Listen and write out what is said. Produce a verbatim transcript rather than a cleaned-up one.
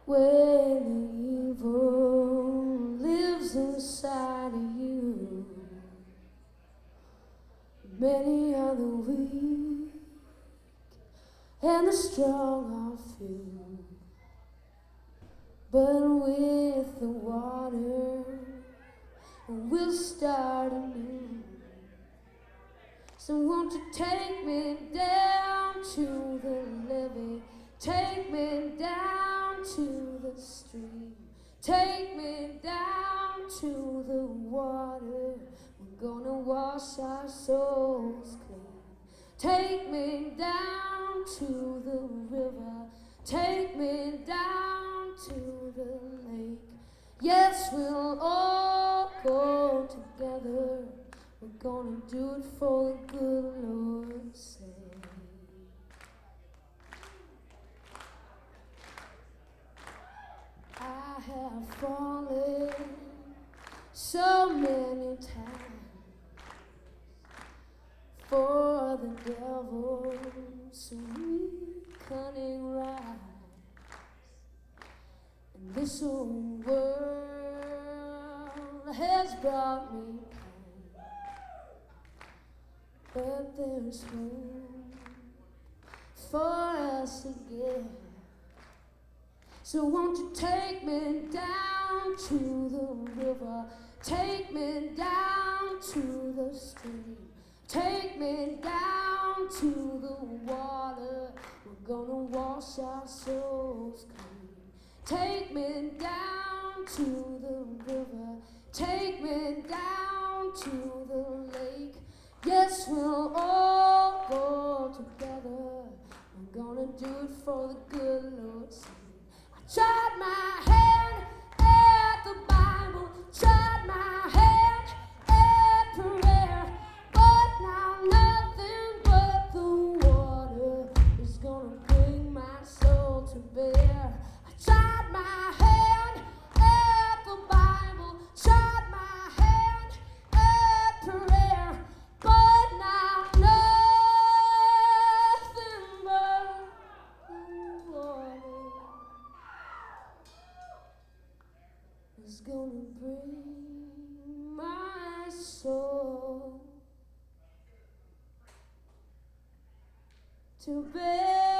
when the evil lives inside of you. Many are the weak and the strong are few, but with the water we'll start anew. So won't you take me down to the levee, take me down to the stream, take me down to the water. We're gonna wash our souls clean. Take me down to the river, take me down to the lake. Yes, we'll all go together. We're gonna do it for the good Lord's sake. I have fallen so many times for the devil's sweet cunning lies, and this old world has brought me pain, but there's hope for us again. So won't you take me down to the river, take me down to the stream, take me down to the water. We're gonna wash our souls clean. Take me down to the river, take me down to the lake. Yes, we'll all go together. We're gonna do it for the good Lord's sake. I tried my hand at the Bible, tried my hand at prayer, but now nothing but the water is gonna bring my soul to bear. I tried my hand at the Bible, tried my hand at prayer, but now nothing but the water is gonna bring my soul to bear.